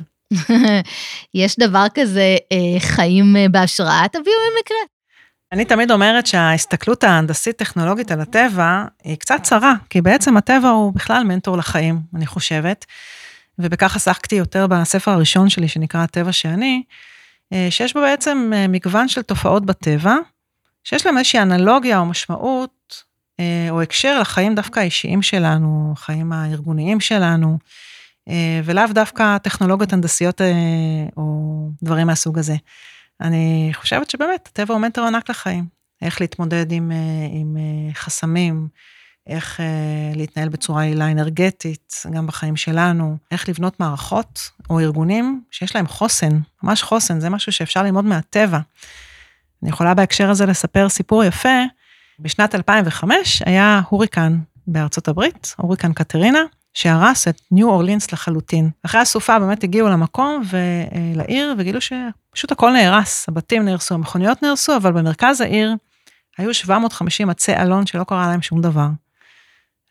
יש דבר כזה uh, חיים uh, בהשראת הביומימיקרי? אני תמיד אומרת שההסתכלות ההנדסית טכנולוגית על הטבע היא קצת צרה, כי בעצם הטבע הוא בכלל מנטור לחיים, אני חושבת, ובכך עסקתי יותר בספר הראשון שלי, שנקרא הטבע שאני, שיש בו בעצם מגוון של תופעות בטבע, שיש להם איזושהי אנלוגיה או משמעות, או הקשר לחיים דווקא האישיים שלנו, החיים הארגוניים שלנו, ולאו דווקא טכנולוגיות הנדסיות או דברים מהסוג הזה. אני חושבת שבאמת, הטבע הוא מנטור ענק לחיים. איך להתמודד עם, עם חסמים, איך להתנהל בצורה יעילה אנרגטית, גם בחיים שלנו, איך לבנות מערכות או ארגונים שיש להם חוסן, ממש חוסן, זה משהו שאפשר ללמוד מהטבע. אני יכולה בהקשר הזה לספר סיפור יפה, בשנת אלפיים וחמש היה הוריקן בארצות הברית, הוריקן קטרינה, שהרס את ניו אורלינס לחלוטין. אחרי הסופה באמת הגיעו למקום ולעיר, וגילו שפשוט הכל נהרס, הבתים נהרסו, המכוניות נהרסו, אבל במרכז העיר היו שבע מאות וחמישים עצי אלון שלא קרה להם שום דבר.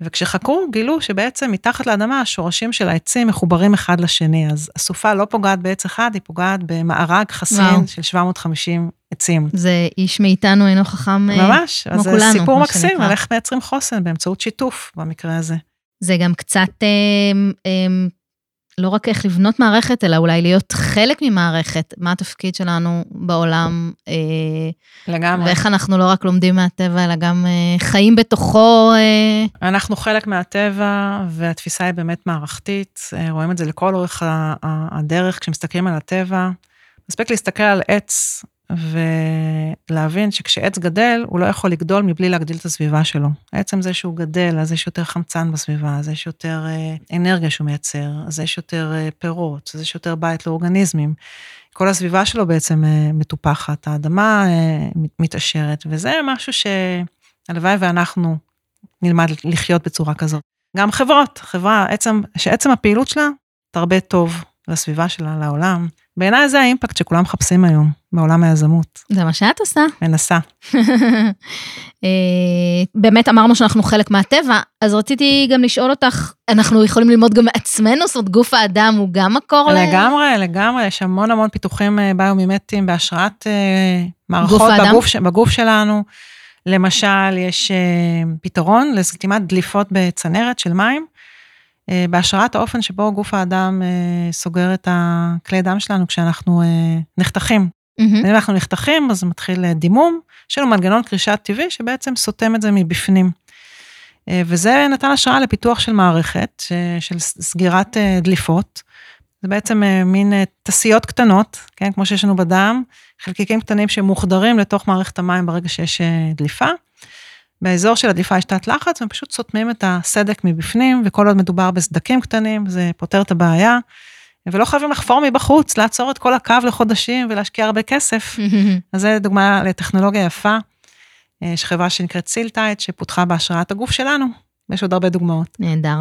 וכשחקרו, גילו שבעצם מתחת לאדמה, השורשים של העצים מחוברים אחד לשני, אז הסופה לא פוגעת בעץ אחד, היא פוגעת במארג חסין וואו. של שבע מאות וחמישים עצים. זה איש מאיתנו אינו חכם ממש, כמו אז כולנו. זה סיפור מקסים, על איך מייצרים חוסן באמצעות שיתוף במקרה הזה. זה גם קצת, אה, אה, לא רק איך לבנות מערכת, אלא אולי להיות חלק ממערכת, מה התפקיד שלנו בעולם, אה, לגמרי. ואיך אנחנו לא רק לומדים מהטבע, אלא גם אה, חיים בתוכו. אה... אנחנו חלק מהטבע, והתפיסה היא באמת מערכתית, אה, רואים את זה לכל אורך הדרך, כשמסתכלים על הטבע, מספיק להסתכל על עץ, ולהבין שכשעץ גדל, הוא לא יכול לגדול מבלי להגדיל את הסביבה שלו. עצם זה שהוא גדל, אז יש יותר חמצן בסביבה, אז יש יותר אנרגיה שהוא מייצר, אז יש יותר פירות, אז יש יותר בית לאורגניזמים. כל הסביבה שלו בעצם מטופחת, האדמה מתעשרת, וזה משהו שהלוואי ואנחנו נלמד לחיות בצורה כזאת. גם חברות, חברה, עצם, שעצם הפעילות שלה תרבה טוב לסביבה שלה, לעולם. בעיניי זה האימפקט שכולם מחפשים היום, בעולם היזמות. זה מה שאת עושה. מנסה. באמת אמרנו שאנחנו חלק מהטבע, אז רציתי גם לשאול אותך, אנחנו יכולים ללמוד גם מעצמנו, זאת אומרת, גוף האדם הוא גם מקור ל... לגמרי, לגמרי, יש המון המון פיתוחים ביומימטיים, בהשראת מערכות בגוף, בגוף שלנו. למשל, יש פתרון לסתימת דליפות בצנרת של מים, בהשראת האופן שבו גוף האדם סוגר את הכלי דם שלנו כשאנחנו נחתכים. אם אנחנו נחתכים, אז מתחיל דימום, יש לנו מנגנון קרישה טבעי שבעצם סותם את זה מבפנים. וזה נתן השראה לפיתוח של מערכת, של סגירת דליפות. זה בעצם מין תסיות קטנות, כן, כמו שיש לנו בדם, חלקיקים קטנים שמוחדרים לתוך מערכת המים ברגע שיש דליפה. באזור של הדליפה יש תת לחץ, הם פשוט סותמים את הסדק מבפנים, וכל עוד מדובר בסדקים קטנים, זה פותר את הבעיה, ולא חייבים לחפור מבחוץ, לעצור את כל הקו לחודשים, ולהשקיע הרבה כסף. אז זה דוגמה לטכנולוגיה יפה, יש חברה שנקראת סילטייט, שפותחה בהשראת הגוף שלנו, ויש עוד הרבה דוגמאות. נהדר.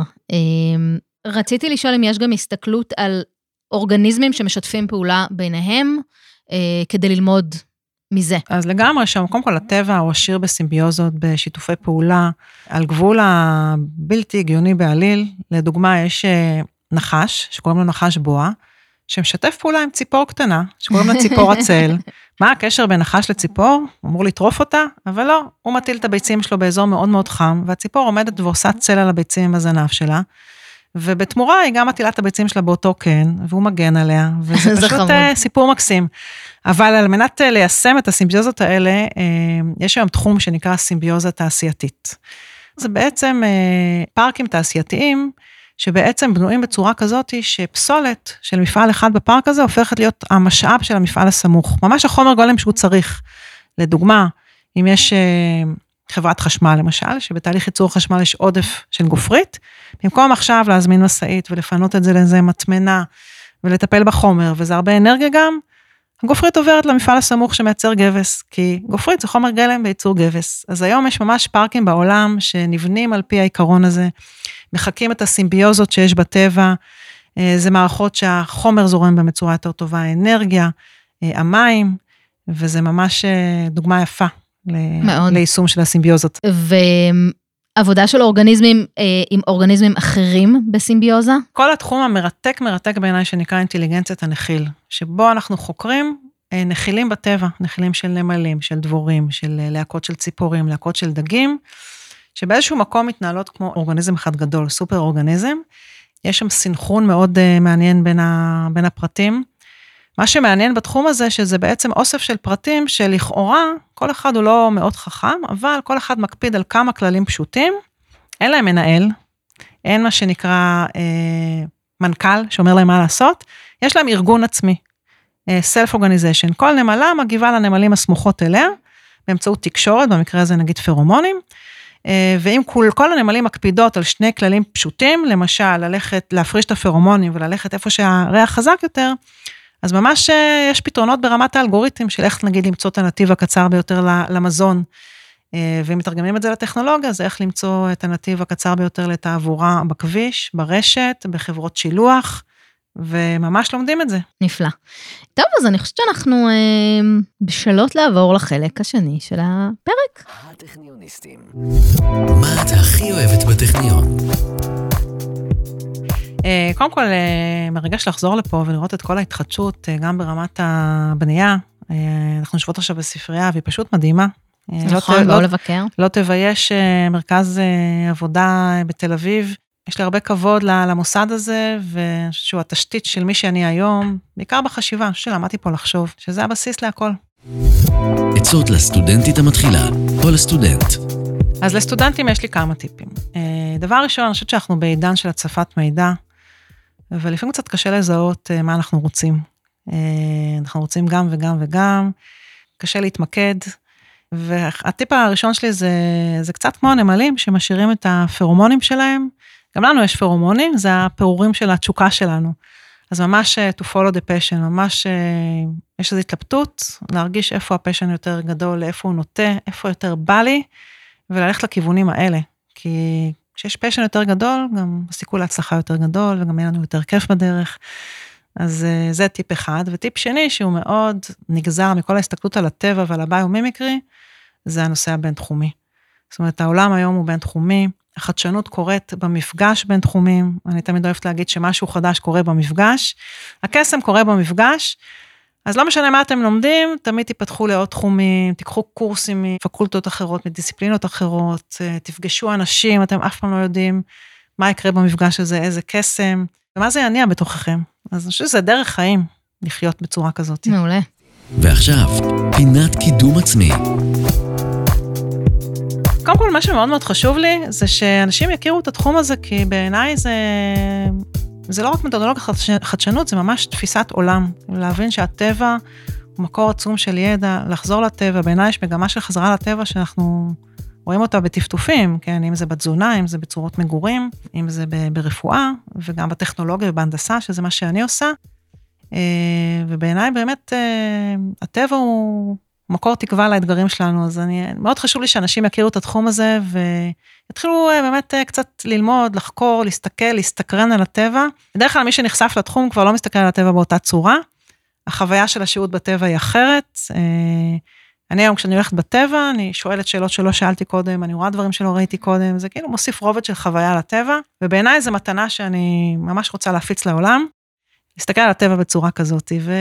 רציתי לשאול אם יש גם הסתכלות על אורגניזמים שמשתפים פעולה ביניהם, כדי ללמוד מזה. אז לגמרי שם, קודם כל הטבע הוא עשיר בסימביוזות, בשיתופי פעולה, על גבול הבלתי הגיוני בעליל, לדוגמה יש נחש, שקוראים לו נחש בועה, שמשתף פעולה עם ציפור קטנה, שקוראים לה ציפור הצל. מה הקשר בין נחש לציפור? הוא אמור לטרוף אותה, אבל לא, הוא מטיל את הביצים שלו באזור מאוד מאוד חם, והציפור עומדת ועושה צל על הביצים עם הזנב שלה, ובתמורה היא גם מטילה את הביצים שלה באותו קן, והוא מגן עליה, וזה פשוט סיפור מקסים. אבל על מנת ליישם את הסימביוזות האלה, יש היום תחום שנקרא סימביוזה תעשייתית. זה בעצם פארקים תעשייתיים, שבעצם בנויים בצורה כזאת, שפסולת של מפעל אחד בפארק הזה, הופכת להיות המשאב של המפעל הסמוך. ממש החומר גולם שהוא צריך. לדוגמה, אם יש חברת חשמל למשל, שבתהליך ייצור חשמל יש עודף של גופרית, במקום עכשיו להזמין מסעית ולפנות את זה לאיזה מטמנה, ולטפל בחומר, וזה הרבה אנרגיה גם, הגופרית עוברת למפעל הסמוך שמייצר גבס, כי גופרית זה חומר גלם בייצור גבס. אז היום יש ממש פארקים בעולם שנבנים על פי העיקרון הזה, מחקים את הסימביוזות שיש בטבע, זה מערכות שהחומר זורם במצורה יותר טובה, האנרגיה, המים, וזה ממש דוגמה יפה מאוד. ליישום של הסימביוזות. ועבודה של אורגניזמים עם אורגניזמים אחרים בסימביוזה? כל התחום המרתק מרתק בעיניי שנקרא אינטליגנציית הנחיל, שבו אנחנו חוקרים נחילים בטבע, נחילים של נמלים, של דבורים, של להקות של ציפורים, להקות של דגים, שבאיזשהו מקום מתנהלות כמו אורגניזם אחד גדול, סופר אורגניזם, יש שם סינכרון מאוד מעניין בין, ה, בין הפרטים, מה שמעניין בתחום הזה, שזה בעצם אוסף של פרטים, שלכאורה, כל אחד הוא לא מאוד חכם, אבל כל אחד מקפיד על כמה כללים פשוטים, אין להם מנהל, אין מה שנקרא אה, מנכ"ל, שאומר להם מה לעשות, יש להם ארגון עצמי, אה, self-organization, כל נמלה מגיבה לנמלים הסמוכות אליה, באמצעות תקשורת, במקרה הזה נגיד פרומונים, ואם כל, כל הנמלים מקפידות על שני כללים פשוטים, למשל, ללכת, להפריש את הפרומונים, וללכת איפה שהריח חזק יותר, אז ממש יש פתרונות ברמת האלגוריתם, של איך נגיד למצוא את הנתיב הקצר ביותר למזון, ואם מתרגמים את זה לטכנולוגיה, זה איך למצוא את הנתיב הקצר ביותר לתעבורה בכביש, ברשת, בחברות שילוח, וממש לומדים את זה. נפלא. טוב, אז אני חושבת שאנחנו אה, בשלות לעבור לחלק השני של הפרק. הטכניוניסטים. מה את הכי אוהבת בטכניון? קודם כל, מרגש לחזור לפה ולראות את כל ההתחדשות, גם ברמת הבנייה. אנחנו יושבות עכשיו בספרייה, והיא פשוט מדהימה. נכון, בואו לבקר. לא תבייש מרכז עבודה בתל אביב. יש לי הרבה כבוד למוסד הזה, ושהוא התשתית של מי שאני היום, בעיקר בחשיבה, שלמדתי פה לחשוב, שזה הבסיס להכל. עצות לסטודנטית המתחילה, או לסטודנט. אז לסטודנטים יש לי כמה טיפים. דבר ראשון, אני חושבת שאנחנו בעידן של הצפת מידע, ולפעמים קצת קשה לזהות מה אנחנו רוצים. אנחנו רוצים גם וגם וגם, קשה להתמקד, והטיפ הראשון שלי זה, זה קצת כמו הנמלים שמשאירים את הפרומונים שלהם, גם לנו יש פרומונים, זה הפירורים של התשוקה שלנו. אז ממש to follow the passion, ממש יש איזו התלבטות, להרגיש איפה הפשן יותר גדול, לאיפה הוא נוטה, איפה יותר בא לי, וללכת לכיוונים האלה. כי כשיש פשן יותר גדול, גם הסיכוי להצלחה יותר גדול, וגם יהיה לנו יותר כיף בדרך. אז זה טיפ אחד. וטיפ שני, שהוא מאוד נגזר מכל ההסתכלות על הטבע ועל הביומימיקרי, זה הנושא הבין-תחומי. זאת אומרת, העולם היום הוא בין-תחומי, החדשנות קורית במפגש בין תחומים, אני תמיד אוהבת להגיד שמשהו חדש קורה במפגש, הקסם קורה במפגש, אז לא משנה מה אתם לומדים, תמיד תיפתחו לעוד תחומים, תיקחו קורסים מפקולטות אחרות, מדיסציפלינות אחרות, תפגשו אנשים, אתם אף פעם לא יודעים מה יקרה במפגש הזה, איזה קסם, ומה זה יניע בתוככם. אז אני חושבת שזה דרך חיים, לחיות בצורה כזאת. מעולה. ועכשיו, פינת קידום עצמי. קודם כל, מה שמאוד מאוד חשוב לי, זה שאנשים יכירו את התחום הזה, כי בעיניי זה, זה לא רק מתודולוגיה חדשנות, זה ממש תפיסת עולם. להבין שהטבע הוא מקור עצום של ידע, לחזור לטבע, בעיניי יש מגמה של חזרה לטבע, שאנחנו רואים אותה בטפטופים, כן? אם זה בתזונה, אם זה בצורות מגורים, אם זה ברפואה, וגם בטכנולוגיה ובהנדסה, שזה מה שאני עושה. ובעיניי באמת, הטבע הוא מקור תקווה לאתגרים שלנו, אז אני, מאוד חשוב לי שאנשים יכירו את התחום הזה, ויתחילו באמת קצת ללמוד, לחקור, להסתכל, להסתקרן על הטבע. בדרך כלל מי שנחשף לתחום כבר לא מסתכל על הטבע באותה צורה, החוויה של השהות בטבע היא אחרת. אני היום כשאני הולכת בטבע, אני שואלת שאלות שלא שאלתי קודם, אני רואה דברים שלא ראיתי קודם, זה כאילו מוסיף רובד של חוויה לטבע, ובעיניי זו מתנה שאני ממש רוצה להפיץ לעולם, להסתכל על הטבע בצורה כזאת, ו...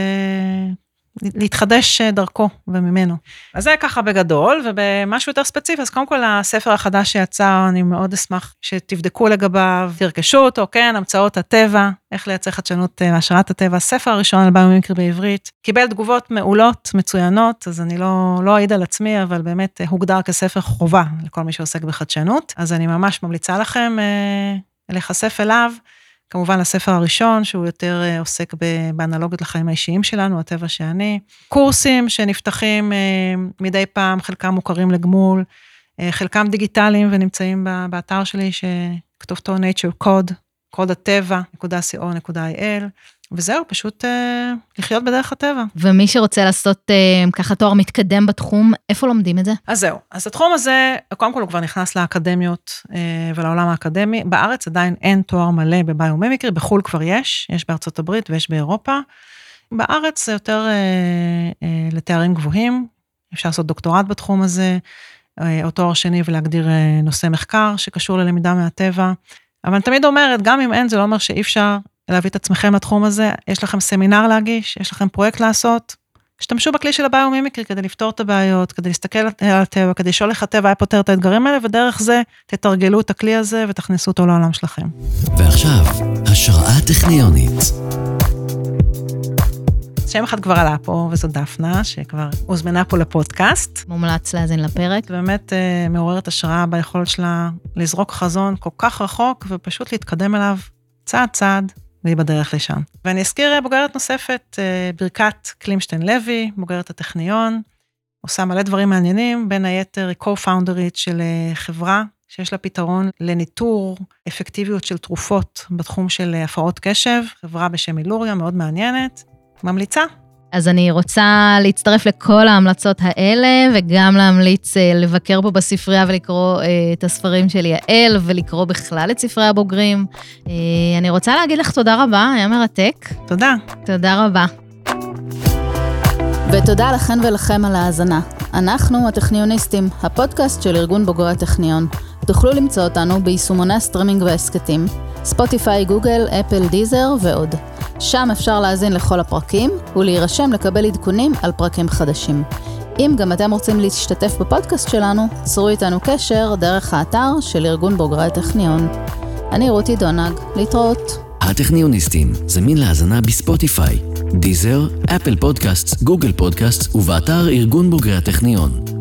להתחדש דרכו וממנו. אז זה ככה בגדול, ובמשהו יותר ספציפי, אז קודם כל הספר החדש שיצא, אני מאוד אשמח שתבדקו לגביו, תרכשו אותו, כן, המצאות הטבע, איך לייצר חדשנות מהשראת הטבע, הספר הראשון על ביומימיקרי בעברית, קיבל תגובות מעולות, מצוינות, אז אני לא, לא אעיד על עצמי, אבל באמת הוגדר כספר חובה לכל מי שעוסק בחדשנות, אז אני ממש ממליצה לכם אה, להיחשף אליו, כמובן הספר הראשון, שהוא יותר עוסק באנלוגיות לחיים האישיים שלנו, הטבע שאני. קורסים שנפתחים מדי פעם, חלקם מוכרים לגמול, חלקם דיגיטליים ונמצאים באתר שלי, שכתובתו nature code, קוד הטבע, .co.il, וזהו, פשוט אה, לחיות בדרך הטבע. ומי שרוצה לעשות אה, ככה תואר מתקדם בתחום, איפה לומדים את זה? אז זהו, אז התחום הזה, קודם כל הוא כבר נכנס לאקדמיות אה, ולעולם האקדמי, בארץ עדיין אין תואר מלא בביומימיקרי, בחול כבר יש, יש בארצות הברית ויש באירופה, בארץ זה יותר אה, אה, לתארים גבוהים, אפשר לעשות דוקטורט בתחום הזה, אה, או תואר שני ולהגדיר אה, נושא מחקר שקשור ללמידה מהטבע, אבל אני תמיד אומרת, גם אם אין, זה לא אומר שאי אפשר להביא את עצמכם לתחום הזה, יש לכם סמינר להגיש, יש לכם פרויקט לעשות, השתמשו בכלי של הביומימיקרי כדי לפתור את הבעיות, כדי להסתכל על הטבע, כדי לשאול איך הטבע היה פותר את האתגרים האלה, ודרך זה תתרגלו את הכלי הזה ותכניסו אותו לעולם שלכם. ועכשיו, השראה טכניונית. שם אחד כבר עלה פה, וזו דפנה, שכבר הוזמנה פה לפודקאסט. מומלץ להאזין לפרק. באמת אה, מעוררת השראה ביכולת שלה לזרוק חזון כל כך רחוק, ופשוט להתקדם אליו צעד צעד, והיא בדרך לשם. ואני אזכיר בוגרת נוספת, אה, ברכת קלימשטיין לוי, בוגרת הטכניון, עושה מלא דברים מעניינים, בין היתר היא co-founderית של אה, חברה, שיש לה פתרון לניטור אפקטיביות של תרופות, בתחום של הפרעות קשב, חברה בשם אילוריה, מאוד מעניינת. ממליצה, אז אני רוצה להצטרף לכל ההמלצות האלה, וגם להמליץ לבקר פה בספרייה ולקרוא את הספרים של יעל, ולקרוא בכלל את ספרי הבוגרים. אני רוצה להגיד לך תודה רבה, היה מרתק. תודה. תודה רבה. ותודה לכן ולכם על ההאזנה. אנחנו הטכניוניסטים, הפודקאסט של ארגון בוגרי הטכניון. תוכלו למצוא אותנו ביישומוני הסטרימינג והעסקתים, ספוטיפיי, גוגל, אפל, דיזר ועוד. שם אפשר להאזין לכל הפרקים ולהירשם לקבל עדכונים על פרקים חדשים. אם גם אתם רוצים להשתתף בפודקאסט שלנו, צרו איתנו קשר דרך האתר של ארגון בוגרי הטכניון. אני רותי דונג, להתראות. הטכניוניסטים, זמין להאזנה בספוטיפיי, דיזר, אפל פודקאסט, גוגל פודקאסט ובאתר ארגון בוגרי הטכניון.